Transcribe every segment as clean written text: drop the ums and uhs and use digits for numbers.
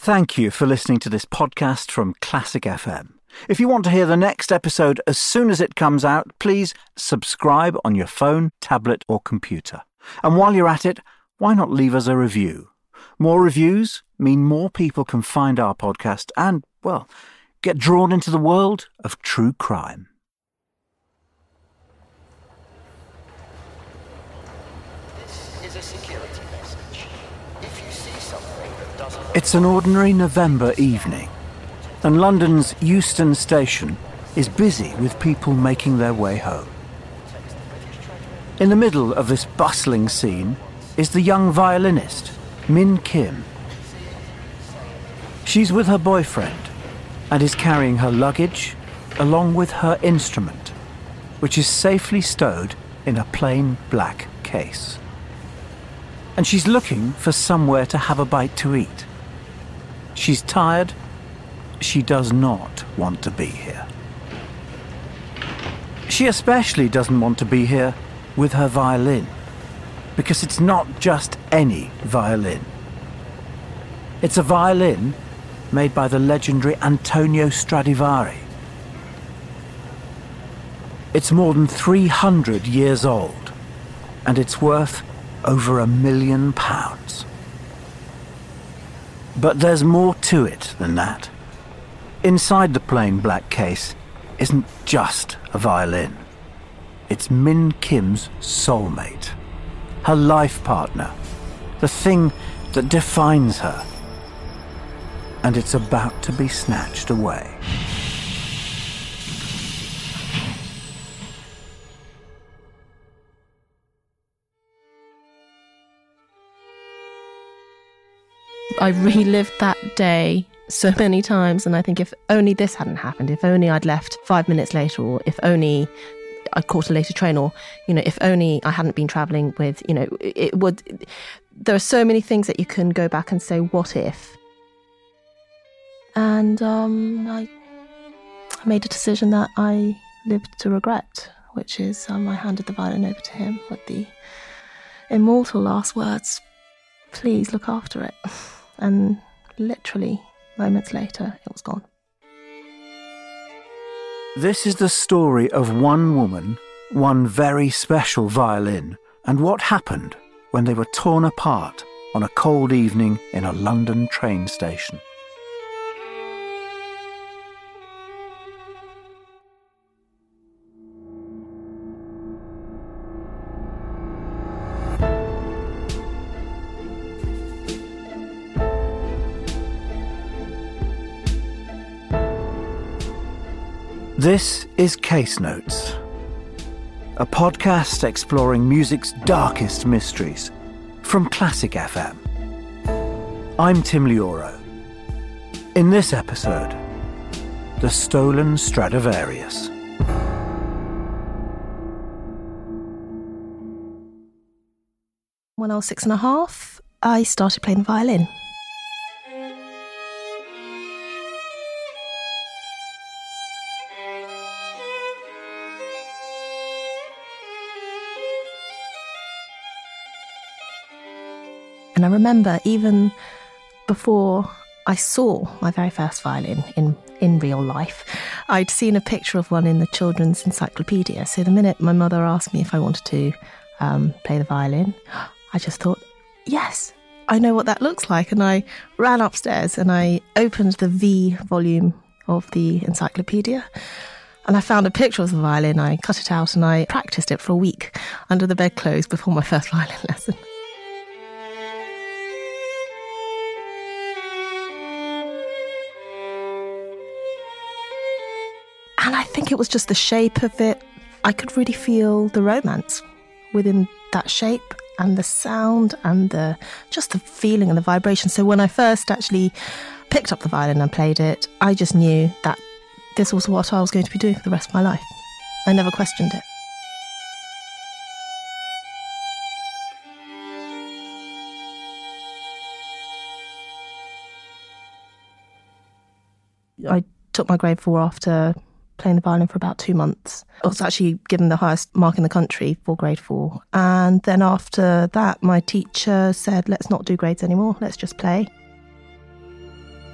Thank you for listening to this podcast from Classic FM. If you want to hear the next episode as soon as it comes out, please subscribe on your phone, tablet or computer. And while you're at it, why not leave us a review? More reviews mean more people can find our podcast and, well, get drawn into the world of true crime. This is a security message. If you see something that doesn't... It's an ordinary November evening, and London's Euston Station is busy with people making their way home. In the middle of this bustling scene is the young violinist, Min Kim. She's with her boyfriend and is carrying her luggage along with her instrument, which is safely stowed in a plain black case. And she's looking for somewhere to have a bite to eat. She's tired. She does not want to be here. She especially doesn't want to be here with her violin, because it's not just any violin. It's a violin made by the legendary Antonio Stradivari. It's more than 300 years old, and it's worth over £1 million. But there's more to it than that. Inside the plain black case isn't just a violin. It's Min Kim's soulmate, her life partner, the thing that defines her. And it's about to be snatched away. I relived that day so many times, and I think if only this hadn't happened, if only I'd left 5 minutes later, or if only I caught a later train, or, if only I hadn't been travelling with, it would... There are so many things that you can go back and say, what if? And I made a decision that I lived to regret, which is I handed the violin over to him with the immortal last words, please look after it. And literally moments later, it was gone. This is the story of one woman, one very special violin, and what happened when they were torn apart on a cold evening in a London train station. This is Case Notes, a podcast exploring music's darkest mysteries from Classic FM. I'm Tim Lioro. In this episode, The Stolen Stradivarius. When I was 6.5, I started playing the violin. And I remember even before I saw my very first violin in real life, I'd seen a picture of one in the children's encyclopedia. So the minute my mother asked me if I wanted to play the violin, I just thought, yes, I know what that looks like. And I ran upstairs and I opened the V volume of the encyclopedia. And I found a picture of the violin. I cut it out and I practiced it for a week under the bedclothes before my first violin lesson. And I think it was just the shape of it. I could really feel the romance within that shape and the sound and just the feeling and the vibration. So when I first actually picked up the violin and played it, I just knew that this was what I was going to be doing for the rest of my life. I never questioned it. I took my grade 4 after playing the violin for about 2 months. I was actually given the highest mark in the country for grade 4. And then after that, my teacher said, let's not do grades anymore, let's just play.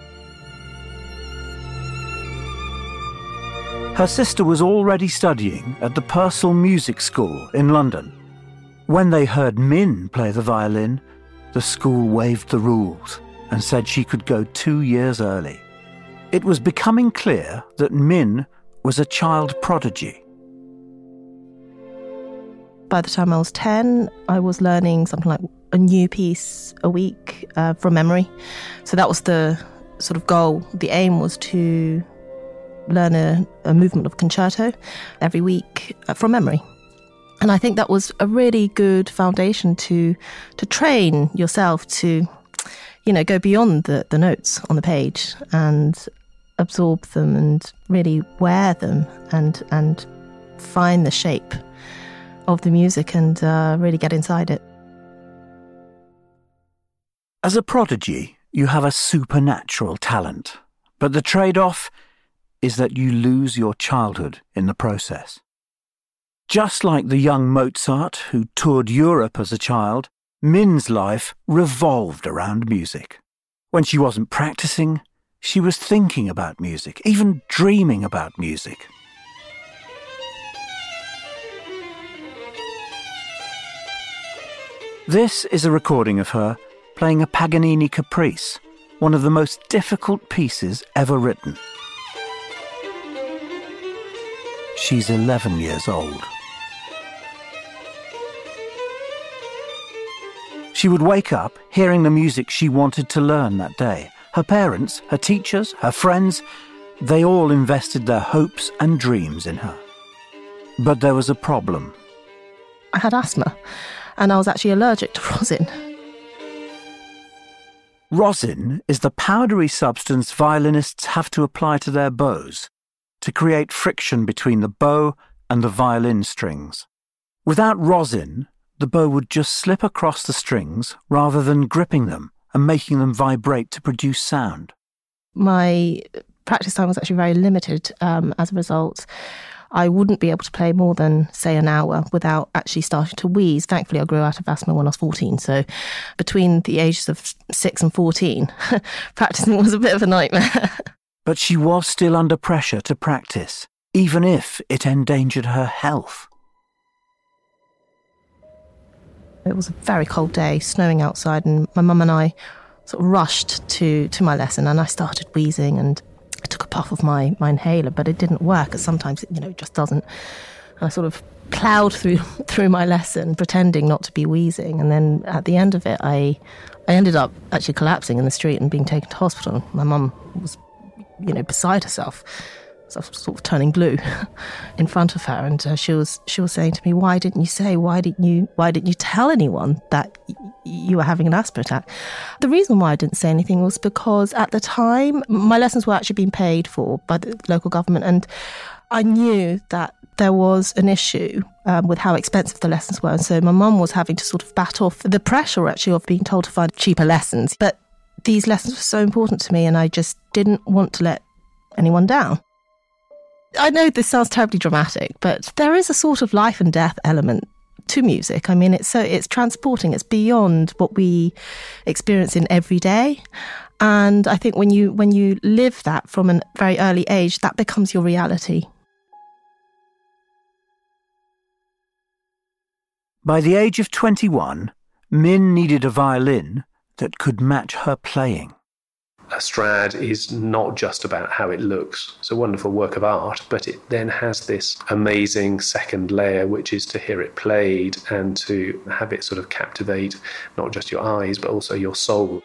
Her sister was already studying at the Purcell Music School in London. When they heard Min play the violin, the school waived the rules and said she could go 2 years early. It was becoming clear that Min was a child prodigy. By the time I was 10, I was learning something like a new piece a week from memory. So that was the sort of goal. The aim was to learn a movement of concerto every week from memory. And I think that was a really good foundation to train yourself to, go beyond the notes on the page and absorb them and really wear them and find the shape of the music and really get inside it. As a prodigy, you have a supernatural talent, but the trade-off is that you lose your childhood in the process. Just like the young Mozart who toured Europe as a child, Min's life revolved around music. When she wasn't practicing, she was thinking about music, even dreaming about music. This is a recording of her playing a Paganini Caprice, one of the most difficult pieces ever written. She's 11 years old. She would wake up hearing the music she wanted to learn that day. Her parents, her teachers, her friends, they all invested their hopes and dreams in her. But there was a problem. I had asthma, and I was actually allergic to rosin. Rosin is the powdery substance violinists have to apply to their bows to create friction between the bow and the violin strings. Without rosin, the bow would just slip across the strings rather than gripping them and making them vibrate to produce sound. My practice time was actually very limited as a result. I wouldn't be able to play more than, say, an hour without actually starting to wheeze. Thankfully, I grew out of asthma when I was 14, so between the ages of 6 and 14, practicing was a bit of a nightmare. But she was still under pressure to practice, even if it endangered her health. It was a very cold day, snowing outside, and my mum and I sort of rushed to my lesson, and I started wheezing, and I took a puff of my inhaler, but it didn't work, as sometimes it just doesn't. And I sort of ploughed through my lesson, pretending not to be wheezing, and then at the end of it, I ended up actually collapsing in the street and being taken to hospital. My mum was, beside herself. So I was sort of turning blue in front of her, and she was saying to me, why didn't you tell anyone that you were having an asthma attack? The reason why I didn't say anything was because at the time my lessons were actually being paid for by the local government, and I knew that there was an issue with how expensive the lessons were, and so my mum was having to sort of bat off the pressure actually of being told to find cheaper lessons. But these lessons were so important to me, and I just didn't want to let anyone down. I know this sounds terribly dramatic, but there is a sort of life and death element to music. I mean, it's transporting, it's beyond what we experience in every day. And I think when you live that from a very early age, that becomes your reality. By the age of 21, Min needed a violin that could match her playing. A Strad is not just about how it looks. It's a wonderful work of art, but it then has this amazing second layer, which is to hear it played and to have it sort of captivate not just your eyes, but also your soul.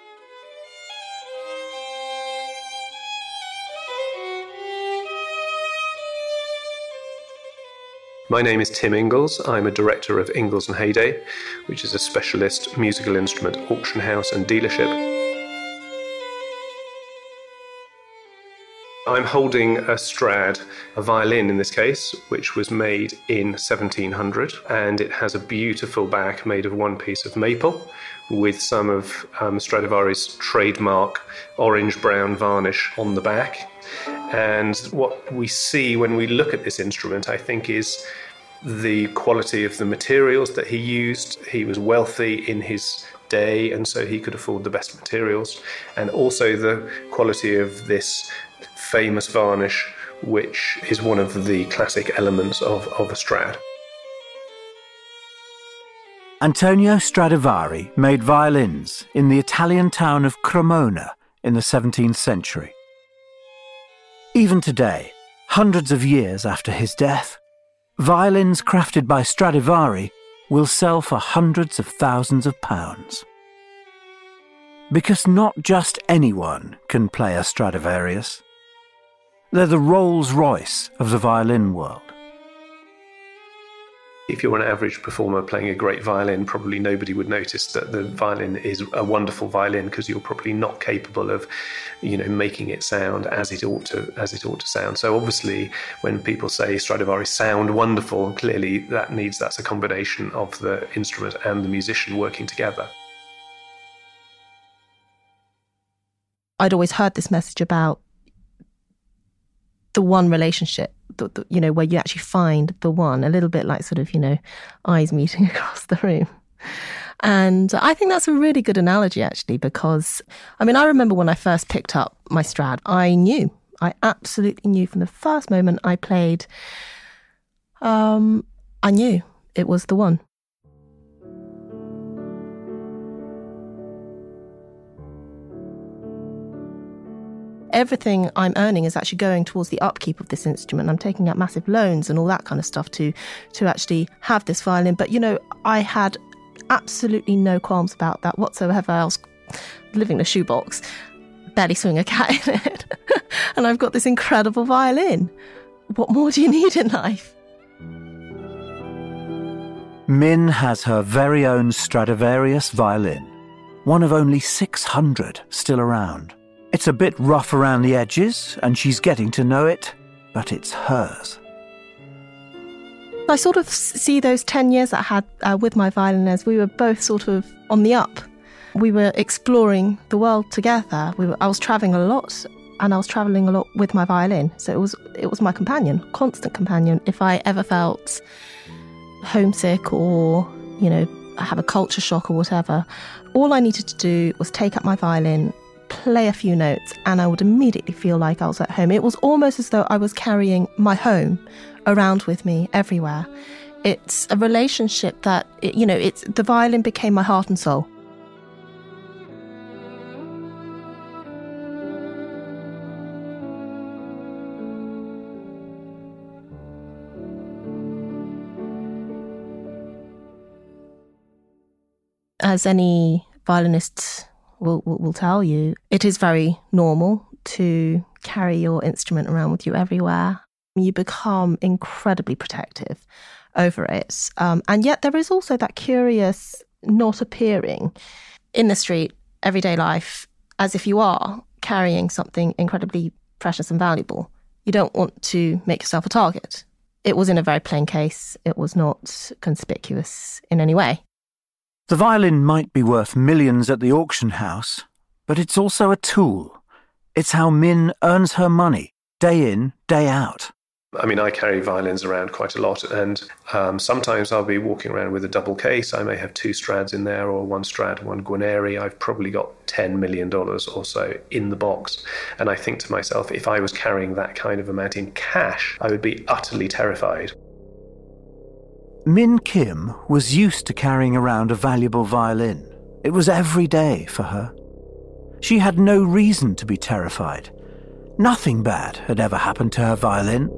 My name is Tim Ingalls. I'm a director of Ingalls & Heyday, which is a specialist musical instrument auction house and dealership. I'm holding a Strad, a violin in this case, which was made in 1700, and it has a beautiful back made of one piece of maple with some of Stradivari's trademark orange-brown varnish on the back. And what we see when we look at this instrument, I think, is the quality of the materials that he used. He was wealthy in his day, and so he could afford the best materials, and also the quality of this famous varnish, which is one of the classic elements of a Strad. Antonio Stradivari made violins in the Italian town of Cremona in the 17th century. Even today, hundreds of years after his death, violins crafted by Stradivari will sell for hundreds of thousands of pounds. Because not just anyone can play a Stradivarius. They're the Rolls-Royce of the violin world. If you're an average performer playing a great violin, probably nobody would notice that the violin is a wonderful violin, because you're probably not capable of, making it sound as it ought to sound. So obviously, when people say Stradivari sound wonderful, clearly that's a combination of the instrument and the musician working together. I'd always heard this message about the one relationship, where you actually find the one, a little bit like sort of, eyes meeting across the room. And I think that's a really good analogy, actually, because, I remember when I first picked up my Strad, I absolutely knew from the first moment I played, I knew it was the one. Everything I'm earning is actually going towards the upkeep of this instrument. I'm taking out massive loans and all that kind of stuff to actually have this violin. But, I had absolutely no qualms about that whatsoever. I was living in a shoebox, barely swinging a cat in it. And I've got this incredible violin. What more do you need in life? Min has her very own Stradivarius violin, one of only 600 still around. It's a bit rough around the edges, and she's getting to know it, but it's hers. I sort of see those 10 years that I had with my violin as we were both sort of on the up. We were exploring the world together. I was travelling a lot, and I was travelling a lot with my violin. So it was my companion, constant companion. If I ever felt homesick or, have a culture shock or whatever, all I needed to do was take up my violin, play a few notes, and I would immediately feel like I was at home. It was almost as though I was carrying my home around with me everywhere. It's a relationship that, the violin became my heart and soul. As any violinist will tell you, it is very normal to carry your instrument around with you everywhere. You become incredibly protective over it. And yet there is also that curious not appearing in the street, everyday life, as if you are carrying something incredibly precious and valuable. You don't want to make yourself a target. It was in a very plain case. It was not conspicuous in any way. The violin might be worth millions at the auction house, but it's also a tool. It's how Min earns her money, day in, day out. I carry violins around quite a lot, and sometimes I'll be walking around with a double case. I may have 2 Strads in there, or 1 Strad, 1 Guarneri. I've probably got $10 million or so in the box. And I think to myself, if I was carrying that kind of amount in cash, I would be utterly terrified. Min Kim was used to carrying around a valuable violin. It was every day for her. She had no reason to be terrified. Nothing bad had ever happened to her violin.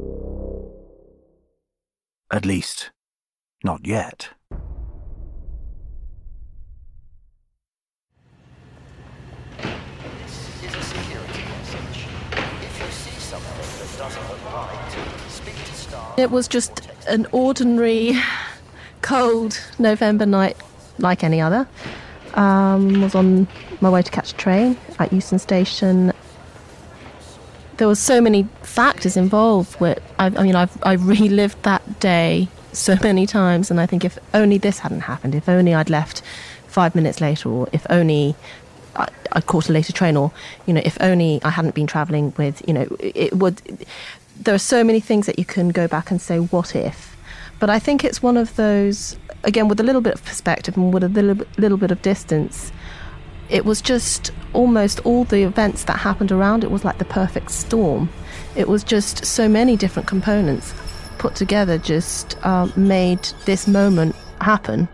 At least, not yet. This is a security message. If you see something that doesn't look right, speak to staff. It was just an ordinary, cold November night like any other. Was on my way to catch a train at Euston Station. There were so many factors involved. I've relived that day so many times, and I think if only this hadn't happened, if only I'd left 5 minutes later, or if only I'd caught a later train, or if only I hadn't been travelling with, it would. There are so many things that you can go back and say, what if? But I think it's one of those, again, with a little bit of perspective and with a little bit of distance, It was just almost all the events that happened around it was like the perfect storm. It was just so many different components put together just made this moment happen.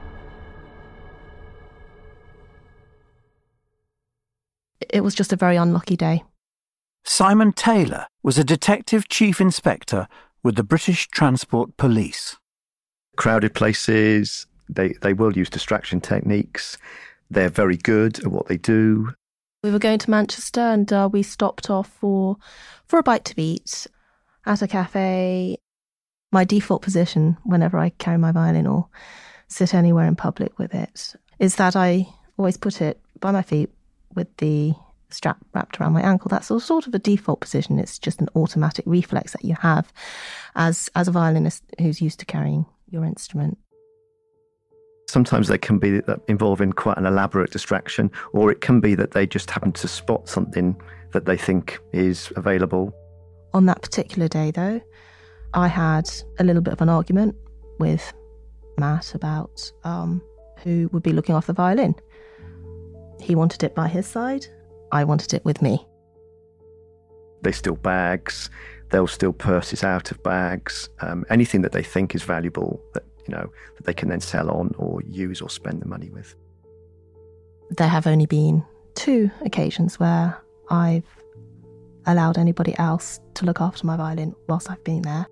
It was just a very unlucky day. Simon Taylor was a Detective Chief Inspector with the British Transport Police. Crowded places, they will use distraction techniques. They're very good at what they do. We were going to Manchester and we stopped off for a bite to eat at a cafe. My default position whenever I carry my violin or sit anywhere in public with it is that I always put it by my feet with the strap wrapped around my ankle. That's sort of a default position. It's just an automatic reflex that you have as a violinist who's used to carrying your instrument. Sometimes they can be involving quite an elaborate distraction, or it can be that they just happen to spot something that they think is available. On that particular day, though, I had a little bit of an argument with Matt about who would be looking after the violin. He wanted it by his side. I wanted it with me. They steal bags. They'll steal purses out of bags. Anything that they think is valuable that they can then sell on or use or spend the money with. There have only been 2 occasions where I've allowed anybody else to look after my violin whilst I've been there.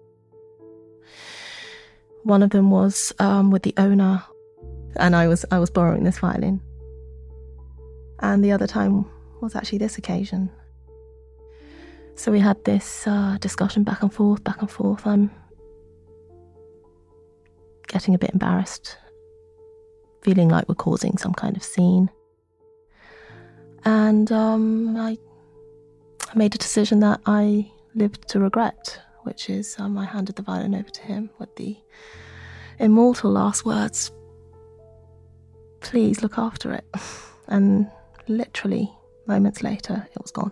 One of them was with the owner, and I was borrowing this violin. And the other time was actually this occasion. So we had this discussion back and forth. I'm getting a bit embarrassed, feeling like we're causing some kind of scene. And I made a decision that I lived to regret, which is I handed the violin over to him with the immortal last words, "Please look after it." And literally moments later, it was gone.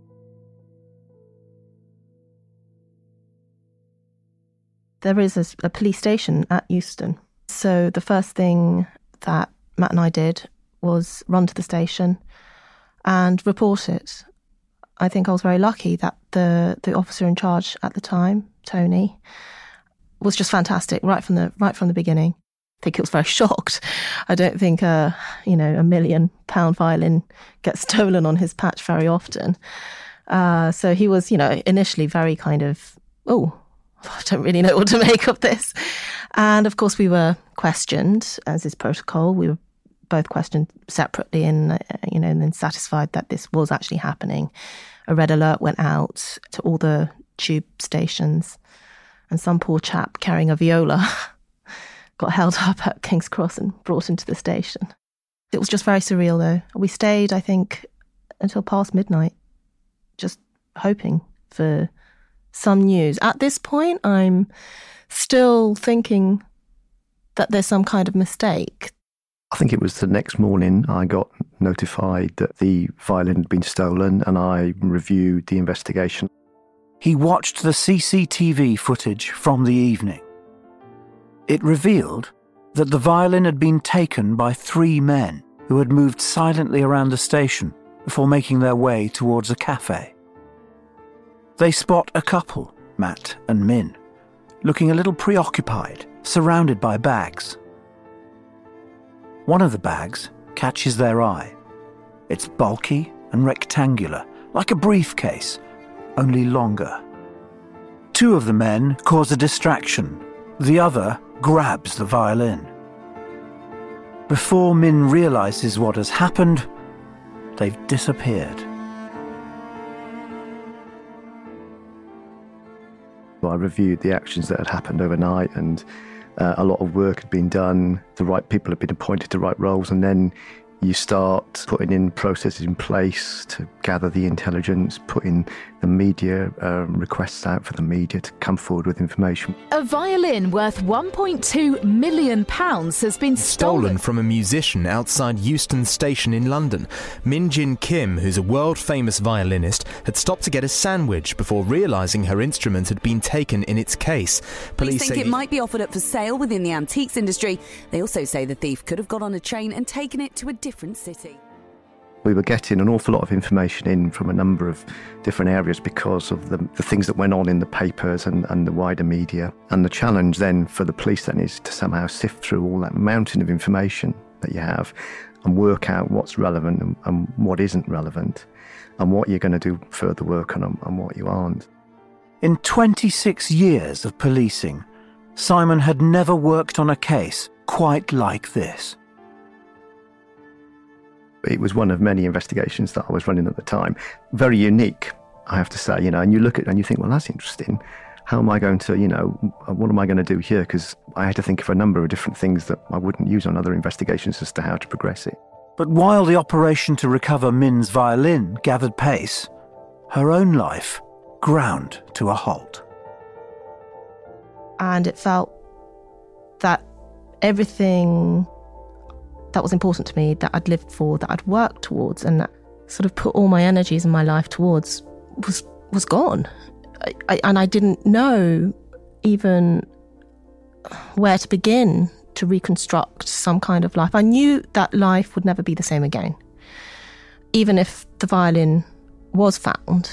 There is a police station at Euston. So the first thing that Matt and I did was run to the station and report it. I think I was very lucky that the officer in charge at the time, Tony, was just fantastic right from the beginning. I think he was very shocked. I don't think a £1 million violin gets stolen on his patch very often. So he was, initially very kind of, I don't really know what to make of this. And of course we were questioned, as is protocol. We were both questioned separately and then satisfied that this was actually happening. A red alert went out to all the tube stations, and some poor chap carrying a viola got held up at King's Cross and brought into the station. It was just very surreal though. We stayed, I think, until past midnight, just hoping for some news. At this point, I'm still thinking that there's some kind of mistake. I think it was the next morning I got notified that the violin had been stolen, and I reviewed the investigation. He watched the CCTV footage from the evening. It revealed that the violin had been taken by 3 men who had moved silently around the station before making their way towards a cafe. They spot a couple, Matt and Min, looking a little preoccupied, surrounded by bags. One of the bags catches their eye. It's bulky and rectangular, like a briefcase, only longer. 2 of the men cause a distraction. The other grabs the violin. Before Min realises what has happened, they've disappeared. I reviewed the actions that had happened overnight, and a lot of work had been done. The right people had been appointed to right roles, and then you start putting in processes in place to gather the intelligence, putting the media requests out for the media to come forward with information. A violin worth £1.2 million has been stolen from a musician outside Euston Station in London. Min Jin Kim, who's a world-famous violinist, had stopped to get a sandwich before realising her instrument had been taken in its case. Police think it might be offered up for sale within the antiques industry. They also say the thief could have got on a train and taken it to a different city. We were getting an awful lot of information in from a number of different areas because of the things that went on in the papers and the wider media. And the challenge then for the police then is to somehow sift through all that mountain of information that you have and work out what's relevant and what isn't relevant and what you're going to do further work on and what you aren't. In 26 years of policing, Simon had never worked on a case quite like this. It was one of many investigations that I was running at the time. Very unique, I have to say, and you look at it and you think, well, that's interesting. How am I going to, what am I going to do here? Because I had to think of a number of different things that I wouldn't use on other investigations as to how to progress it. But while the operation to recover Min's violin gathered pace, her own life ground to a halt. And it felt that everything that was important to me, that I'd lived for, that I'd worked towards, and that sort of put all my energies in my life towards, was gone. And I didn't know even where to begin to reconstruct some kind of life. I knew that life would never be the same again. Even if the violin was found,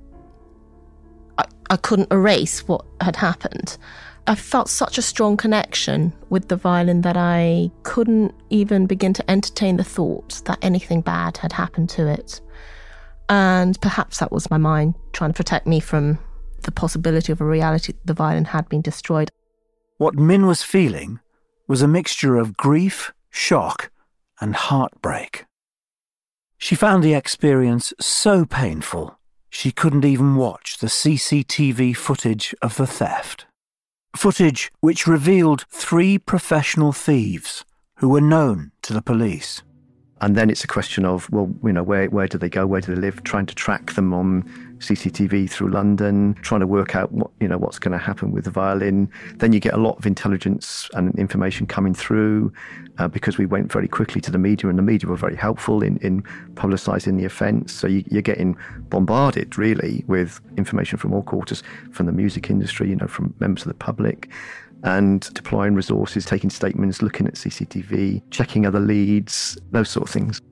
I couldn't erase what had happened. I felt such a strong connection with the violin that I couldn't even begin to entertain the thought that anything bad had happened to it. And perhaps that was my mind trying to protect me from the possibility of a reality that the violin had been destroyed. What Min was feeling was a mixture of grief, shock, and heartbreak. She found the experience so painful, she couldn't even watch the CCTV footage of the theft. Footage which revealed 3 professional thieves who were known to the police. And then it's a question of, well, where do they go? Where do they live? Trying to track them on CCTV through London, trying to work out what's going to happen with the violin. Then you get a lot of intelligence and information coming through because we went very quickly to the media, and the media were very helpful in publicising the offence. So you're getting bombarded, really, with information from all quarters, from the music industry, from members of the public, and deploying resources, taking statements, looking at CCTV, checking other leads, those sort of things.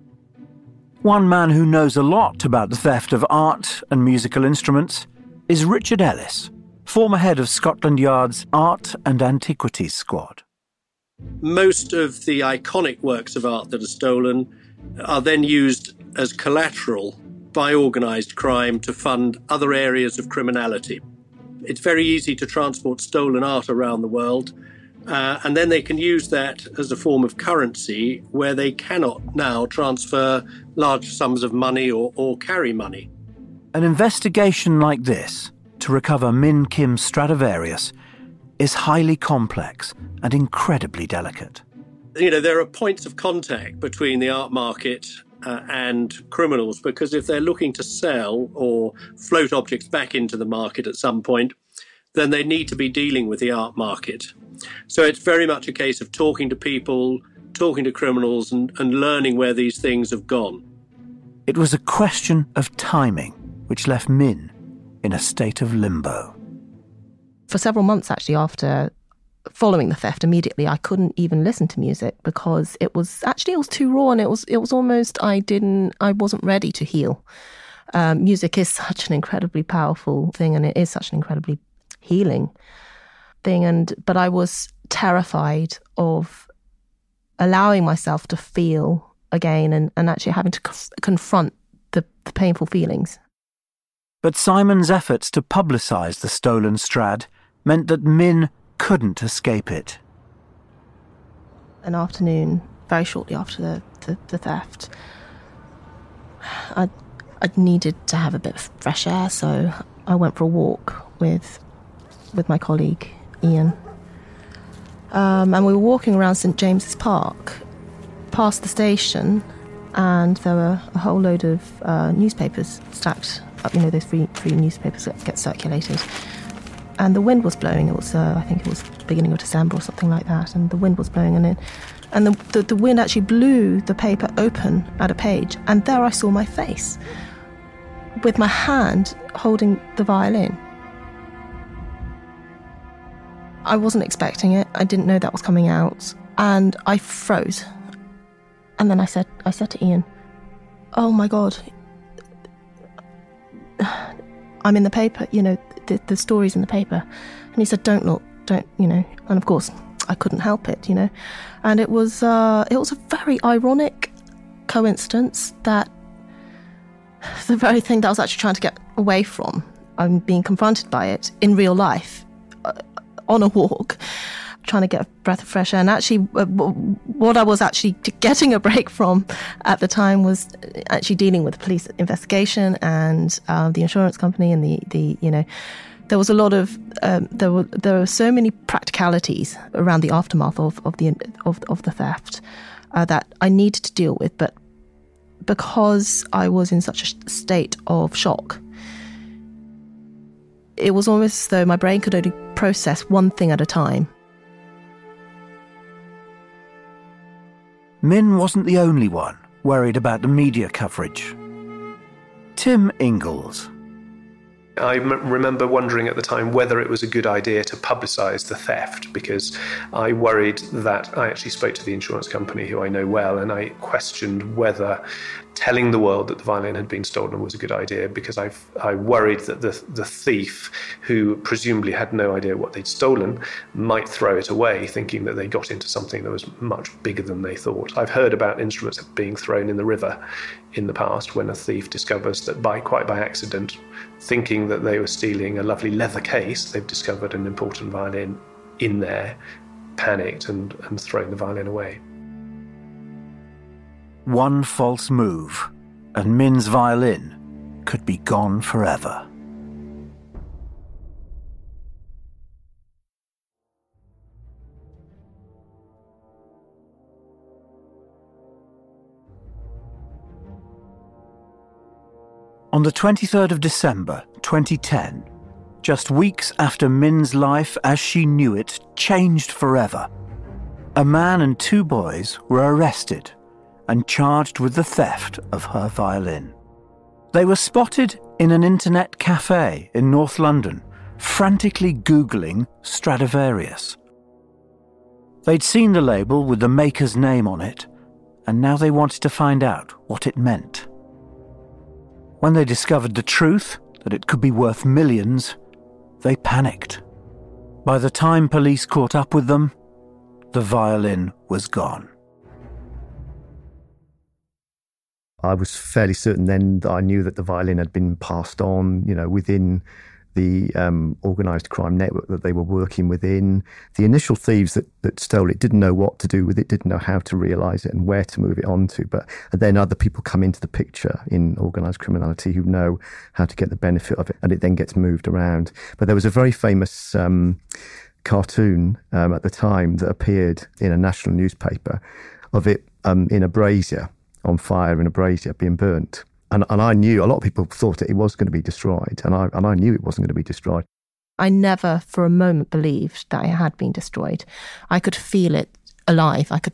One man who knows a lot about the theft of art and musical instruments is Richard Ellis, former head of Scotland Yard's Art and Antiquities Squad. Most of the iconic works of art that are stolen are then used as collateral by organised crime to fund other areas of criminality. It's very easy to transport stolen art around the world, and then they can use that as a form of currency where they cannot now transfer large sums of money or carry money. An investigation like this to recover Min Kim's Stradivarius is highly complex and incredibly delicate. There are points of contact between the art market and criminals, because if they're looking to sell or float objects back into the market at some point, then they need to be dealing with the art market. So it's very much a case of talking to people, talking to criminals, and learning where these things have gone. It was a question of timing, which left Min in a state of limbo. For several months, actually, after following the theft, immediately I couldn't even listen to music because it was too raw, and it was almost I wasn't ready to heal. Music is such an incredibly powerful thing, and it is such an incredibly healing thing. But I was terrified of allowing myself to feel again and actually having to confront the painful feelings. But Simon's efforts to publicise the stolen Strad meant that Min couldn't escape it. An afternoon, very shortly after the theft, I needed to have a bit of fresh air, so I went for a walk with my colleague Ian, and we were walking around St James's Park, past the station, and there were a whole load of newspapers stacked up. Those free newspapers that get circulated. And the wind was blowing. It was, I think it was beginning of December or something like that. And the wind was blowing, and the wind actually blew the paper open at a page. And there I saw my face, with my hand holding the violin. I wasn't expecting it. I didn't know that was coming out, and I froze. And then I said to Ian, oh my God, I'm in the paper, the story's in the paper. And he said, don't look, and of course I couldn't help it, And it was a very ironic coincidence that the very thing that I was actually trying to get away from, I'm being confronted by it in real life, on a walk, trying to get a breath of fresh air. And actually, what I was actually getting a break from at the time was actually dealing with the police investigation and the insurance company and the there was a lot of there were so many practicalities around the aftermath of the theft that I needed to deal with, but because I was in such a state of shock, it was almost as though my brain could only process one thing at a time. Min wasn't the only one worried about the media coverage. Tim Ingalls. I remember wondering at the time whether it was a good idea to publicise the theft, because I worried that I actually spoke to the insurance company, who I know well, and I questioned whether telling the world that the violin had been stolen was a good idea, because I worried that the thief, who presumably had no idea what they'd stolen, might throw it away, thinking that they got into something that was much bigger than they thought. I've heard about instruments being thrown in the river in the past when a thief discovers that quite by accident, thinking that they were stealing a lovely leather case, they've discovered an important violin in there, panicked and thrown the violin away. One false move, and Min's violin could be gone forever. On the 23rd of December 2010, just weeks after Min's life as she knew it changed forever, a man and two boys were arrested and charged with the theft of her violin. They were spotted in an internet cafe in North London, frantically Googling Stradivarius. They'd seen the label with the maker's name on it, and now they wanted to find out what it meant. When they discovered the truth, that it could be worth millions, they panicked. By the time police caught up with them, the violin was gone. I was fairly certain then that I knew that the violin had been passed on, within the organised crime network that they were working within. The initial thieves that stole it didn't know what to do with it, didn't know how to realise it and where to move it on to. But then other people come into the picture in organised criminality who know how to get the benefit of it, and it then gets moved around. But there was a very famous cartoon at the time that appeared in a national newspaper of it in a brazier, on fire in a brazier, being burnt. And I knew, a lot of people thought it was going to be destroyed, and I knew it wasn't going to be destroyed. I never for a moment believed that it had been destroyed. I could feel it alive. I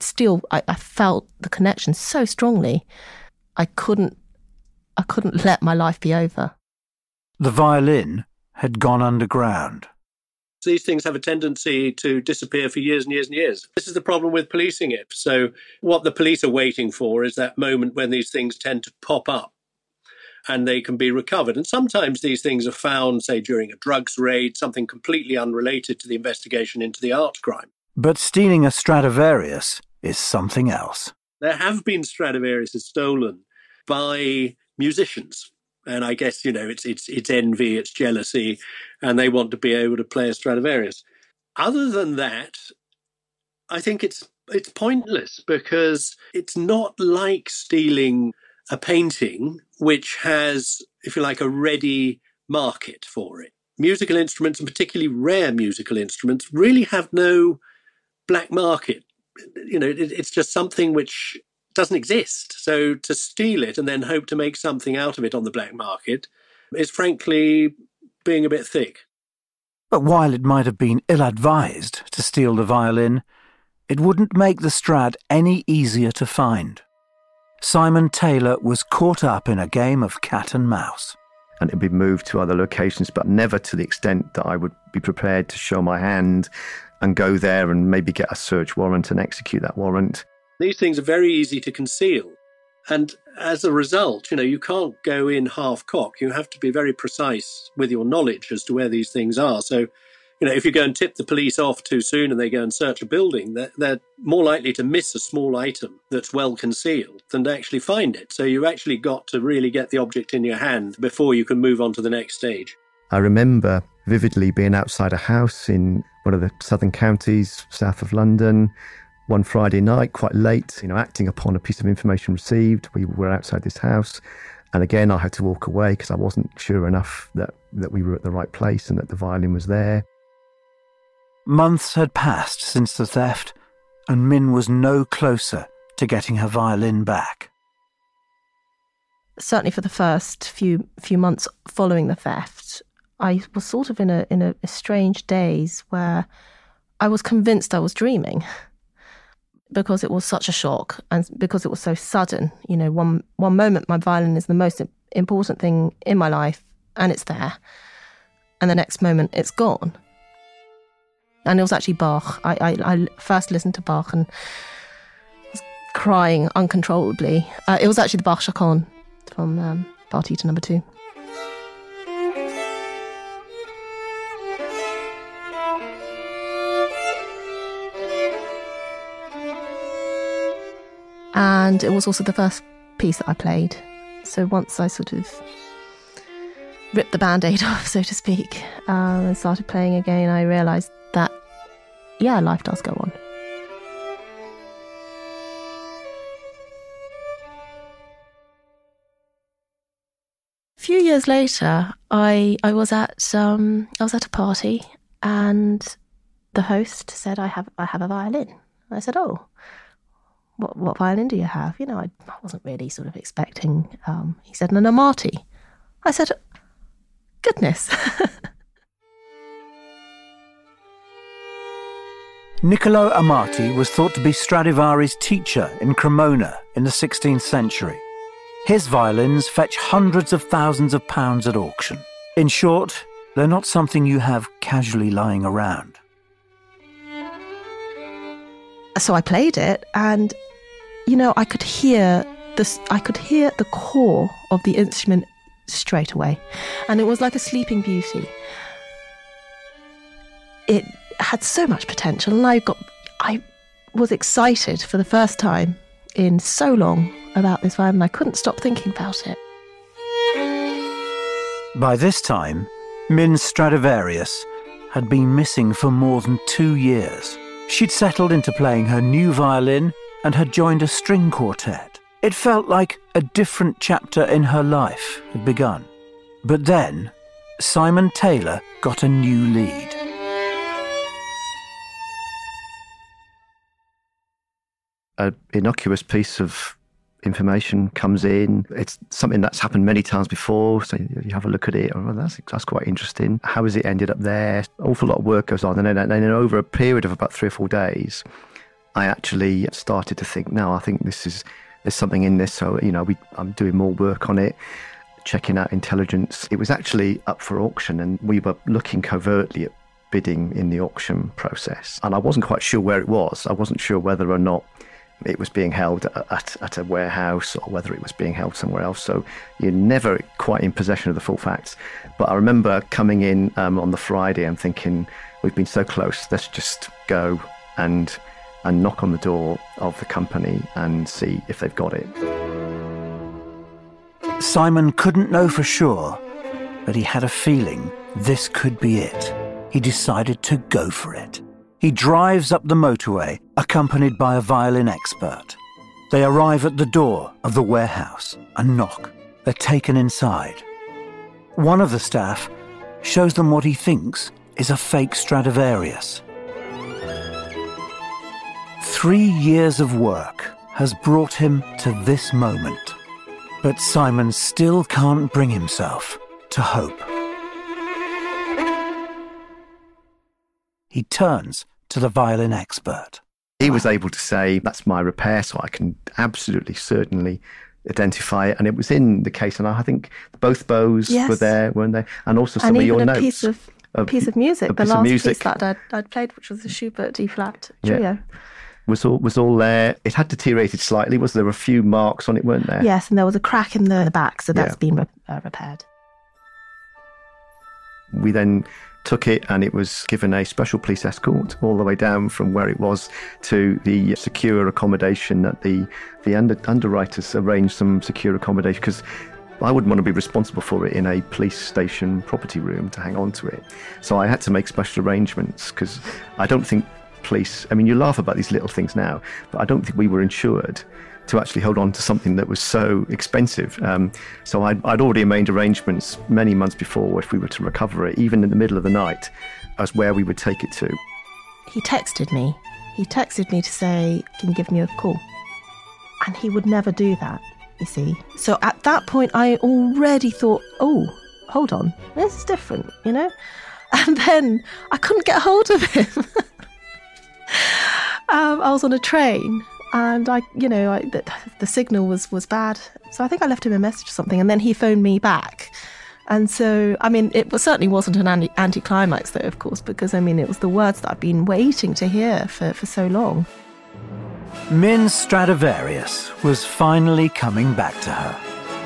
felt the connection so strongly. I couldn't let my life be over. The violin had gone underground. These things have a tendency to disappear for years and years and years. This is the problem with policing it. So what the police are waiting for is that moment when these things tend to pop up and they can be recovered. And sometimes these things are found, say, during a drugs raid, something completely unrelated to the investigation into the art crime. But stealing a Stradivarius is something else. There have been Stradivariuses stolen by musicians. And I guess, it's envy, it's jealousy, and they want to be able to play a Stradivarius. Other than that, I think it's pointless, because it's not like stealing a painting which has, if you like, a ready market for it. Musical instruments, and particularly rare musical instruments, really have no black market. It's just something which doesn't exist. So to steal it and then hope to make something out of it on the black market is frankly being a bit thick. But while it might have been ill-advised to steal the violin, it wouldn't make the Strad any easier to find. Simon Taylor was caught up in a game of cat and mouse. And it'd be moved to other locations, but never to the extent that I would be prepared to show my hand and go there and maybe get a search warrant and execute that warrant. These things are very easy to conceal. And as a result, you can't go in half cock. You have to be very precise with your knowledge as to where these things are. So, if you go and tip the police off too soon and they go and search a building, they're more likely to miss a small item that's well concealed than to actually find it. So you actually got to really get the object in your hand before you can move on to the next stage. I remember vividly being outside a house in one of the southern counties, south of London, one Friday night, quite late, acting upon a piece of information received. We were outside this house. And again, I had to walk away because I wasn't sure enough that we were at the right place and that the violin was there. Months had passed since the theft, and Min was no closer to getting her violin back. Certainly for the first few months following the theft, I was sort of in a strange daze where I was convinced I was dreaming because it was such a shock and because it was so sudden. One moment my violin is the most important thing in my life and it's there, and the next moment it's gone. And it was actually Bach. I first listened to Bach and was crying uncontrollably. It was actually the Bach Chaconne from Partita No. 2. And it was also the first piece that I played. So once I sort of ripped the Band-Aid off, so to speak, and started playing again, I realised that, life does go on. A few years later, I was at a party, and the host said, "I have a violin." I said, "Oh, what violin do you have?" I wasn't really sort of expecting. He said, "An Amati." I said, "Goodness." Niccolò Amati was thought to be Stradivari's teacher in Cremona in the 16th century. His violins fetch hundreds of thousands of pounds at auction. In short, they're not something you have casually lying around. So I played it, and I could hear the core of the instrument straight away, and it was like a Sleeping Beauty. It had so much potential, and I was excited for the first time in so long about this violin. I couldn't stop thinking about it. By this time, Min Stradivarius had been missing for more than 2 years. She'd settled into playing her new violin and had joined a string quartet. It felt like a different chapter in her life had begun. But then, Simon Taylor got a new lead. An innocuous piece of information comes in. It's something that's happened many times before, so you have a look at it. Oh, that's quite interesting. How has it ended up there? An awful lot of work goes on, and then over a period of about 3 or 4 days, I actually started to think, no, I think there's something in this. So I'm doing more work on it, checking out intelligence. It was actually up for auction, and we were looking covertly at bidding in the auction process, and I wasn't quite sure where it was. I wasn't sure whether or not it was being held at a warehouse or whether it was being held somewhere else. So you're never quite in possession of the full facts. But I remember coming in on the Friday and thinking, we've been so close, let's just go and knock on the door of the company and see if they've got it. Simon couldn't know for sure, but he had a feeling this could be it. He decided to go for it. He drives up the motorway, accompanied by a violin expert. They arrive at the door of the warehouse and knock. They're taken inside. One of the staff shows them what he thinks is a fake Stradivarius. 3 years of work has brought him to this moment. But Simon still can't bring himself to hope. He turns to the violin expert. He was able to say, that's my repair, so I can absolutely, certainly identify it. And it was in the case, and I think both bows were there, weren't they? And also some of your notes. And even a piece of music, the last piece that I'd played, which was the Schubert D-flat trio. was all there. It had deteriorated slightly. Was there a few marks on it, weren't there? Yes, and there was a crack in the back, so that's been repaired. We then took it and it was given a special police escort all the way down from where it was to the secure accommodation that the underwriters arranged some secure accommodation, because I wouldn't want to be responsible for it in a police station property room to hang on to it. So I had to make special arrangements, because I don't think police, I mean, you laugh about these little things now, but I don't think we were insured to actually hold on to something that was so expensive. So I'd already made arrangements many months before, if we were to recover it, even in the middle of the night, as where we would take it to. He texted me. He texted me to say, can you give me a call? And he would never do that, you see. So at that point, I already thought, oh, hold on, this is different, you know? And then I couldn't get hold of him. I was on a train. And the signal was bad. So I think I left him a message or something. And then he phoned me back. And so, I mean, certainly wasn't an anticlimax though, of course, because, I mean, it was the words that I've been waiting to hear for so long. Min's Stradivarius was finally coming back to her.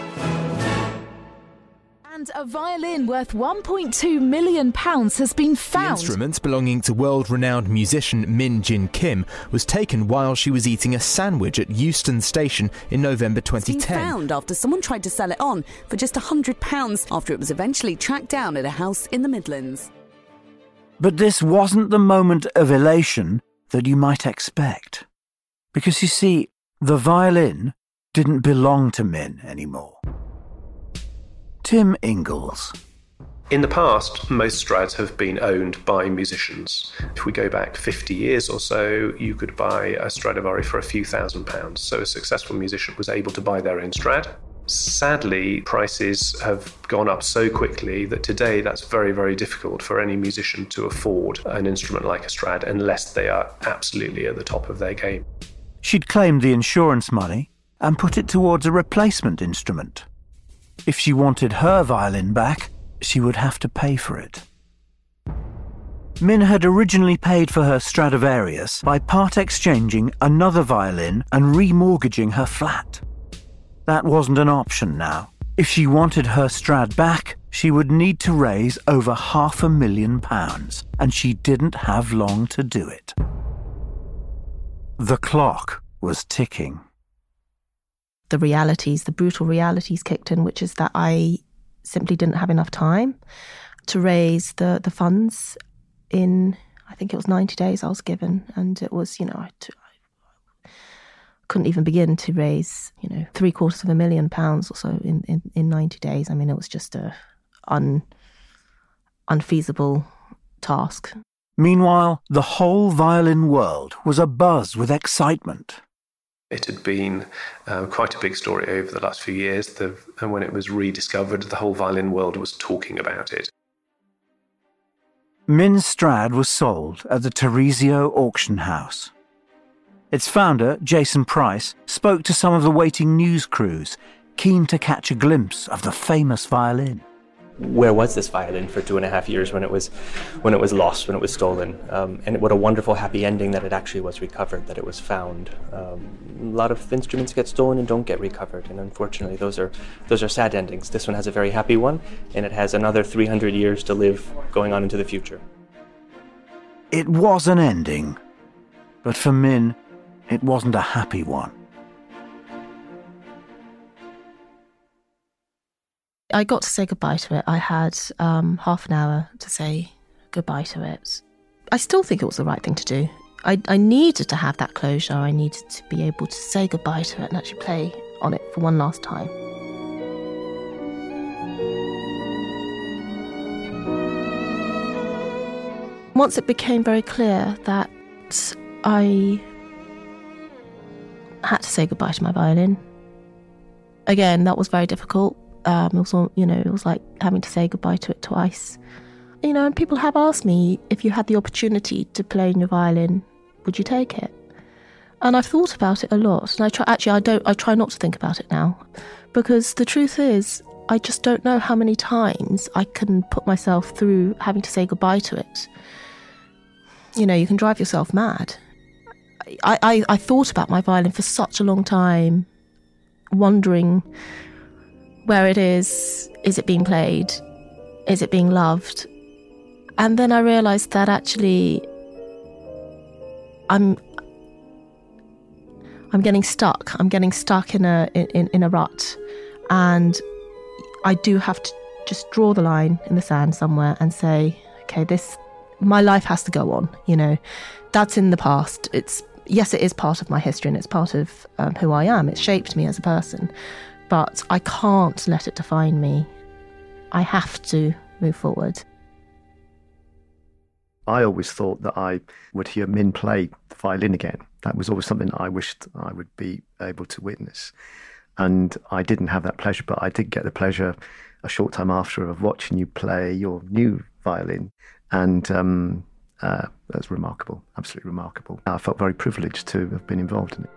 And a violin worth £1.2 million has been found. The instrument, belonging to world-renowned musician Min Jin Kim, was taken while she was eating a sandwich at Euston Station in November 2010. It's been found after someone tried to sell it on for just £100 after it was eventually tracked down at a house in the Midlands. But this wasn't the moment of elation that you might expect. Because you see, the violin didn't belong to Min anymore. Tim Ingalls. In the past, most Strads have been owned by musicians. If we go back 50 years or so, you could buy a Stradivari for a few £1,000s. So a successful musician was able to buy their own Strad. Sadly, prices have gone up so quickly that today that's very, very difficult for any musician to afford an instrument like a Strad unless they are absolutely at the top of their game. She'd claimed the insurance money and put it towards a replacement instrument. If she wanted her violin back, she would have to pay for it. Min had originally paid for her Stradivarius by part-exchanging another violin and remortgaging her flat. That wasn't an option now. If she wanted her Strad back, she would need to raise over £500,000, and she didn't have long to do it. The clock was ticking. The brutal realities kicked in, which is that I simply didn't have enough time to raise the funds in, I think it was 90 days I was given. And it was, I couldn't even begin to raise, £750,000 or so in 90 days. I mean, it was just a unfeasible task. Meanwhile, the whole violin world was abuzz with excitement. It had been quite a big story over the last few years, and when it was rediscovered, the whole violin world was talking about it. Min's Strad was sold at the Teresio auction house. Its founder, Jason Price, spoke to some of the waiting news crews, keen to catch a glimpse of the famous violin. Where was this violin for 2.5 years when it was lost, when it was stolen? And what a wonderful happy ending that it actually was recovered, that it was found. A lot of instruments get stolen and don't get recovered, and unfortunately those are sad endings. This one has a very happy one, and it has another 300 years to live going on into the future. It was an ending, but for Min, it wasn't a happy one. I got to say goodbye to it. I had half an hour to say goodbye to it. I still think it was the right thing to do. I needed to have that closure. I needed to be able to say goodbye to it and actually play on it for one last time. Once it became very clear that I had to say goodbye to my violin, again, that was very difficult. It was like having to say goodbye to it twice. And people have asked me, if you had the opportunity to play on your violin, would you take it? And I've thought about it a lot. And I try not to think about it now, because the truth is, I just don't know how many times I can put myself through having to say goodbye to it. You can drive yourself mad. I thought about my violin for such a long time, wondering where it is it being played, is it being loved? And then I realised that actually I'm getting stuck. I'm getting stuck in a rut, and I do have to just draw the line in the sand somewhere and say, okay, my life has to go on. You know, that's in the past. Yes, it is part of my history, and it's part of who I am. It shaped me as a person, but I can't let it define me. I have to move forward. I always thought that I would hear Min play the violin again. That was always something I wished I would be able to witness. And I didn't have that pleasure, but I did get the pleasure a short time after of watching you play your new violin. And that's remarkable, absolutely remarkable. I felt very privileged to have been involved in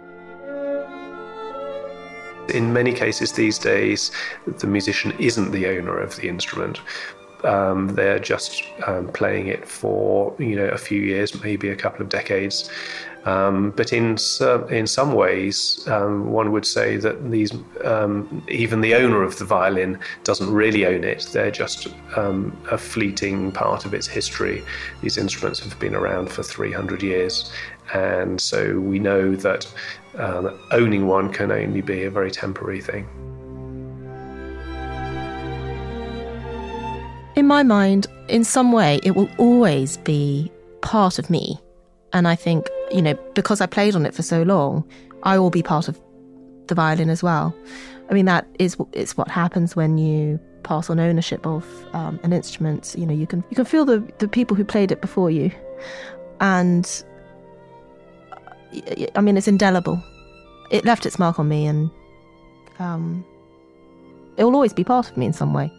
it. In many cases these days, the musician isn't the owner of the instrument. They're just playing it for a few years, maybe a couple of decades. But in some ways, one would say that these even the owner of the violin doesn't really own it. They're just a fleeting part of its history. These instruments have been around for 300 years, and so we know that owning one can only be a very temporary thing. In my mind, in some way, it will always be part of me. And I think, because I played on it for so long, I will be part of the violin as well. I mean, it's what happens when you pass on ownership of an instrument. You can feel the people who played it before you. And, I mean, it's indelible. It left its mark on me, and it will always be part of me in some way.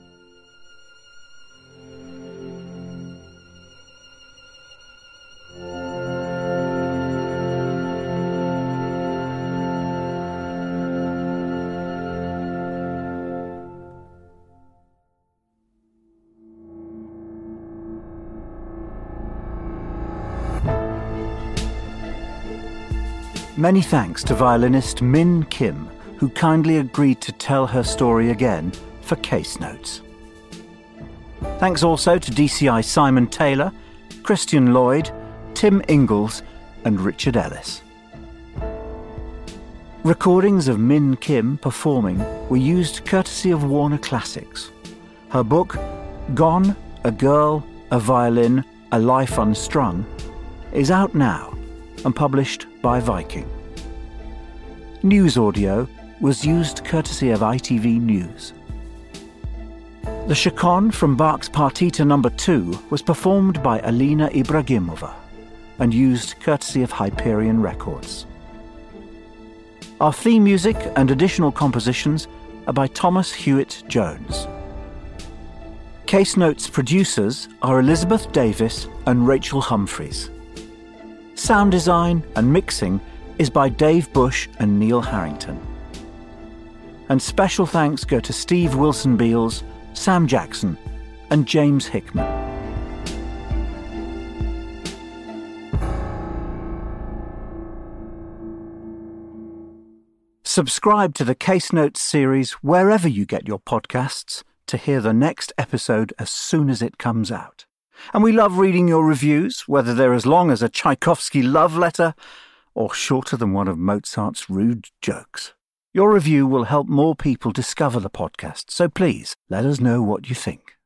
Many thanks to violinist Min Kim, who kindly agreed to tell her story again for Case Notes. Thanks also to DCI Simon Taylor, Christian Lloyd, Tim Ingalls and Richard Ellis. Recordings of Min Kim performing were used courtesy of Warner Classics. Her book, Gone, A Girl, A Violin, A Life Unstrung, is out now and published by Viking. News audio was used courtesy of ITV News. The Chaconne from Bach's Partita No. 2 was performed by Alina Ibragimova and used courtesy of Hyperion Records. Our theme music and additional compositions are by Thomas Hewitt Jones. Case Notes producers are Elizabeth Davis and Rachel Humphreys. Sound design and mixing is by Dave Bush and Neil Harrington. And special thanks go to Steve Wilson-Beals, Sam Jackson and James Hickman. Subscribe to the Case Notes series wherever you get your podcasts to hear the next episode as soon as it comes out. And we love reading your reviews, whether they're as long as a Tchaikovsky love letter or shorter than one of Mozart's rude jokes. Your review will help more people discover the podcast, so please let us know what you think.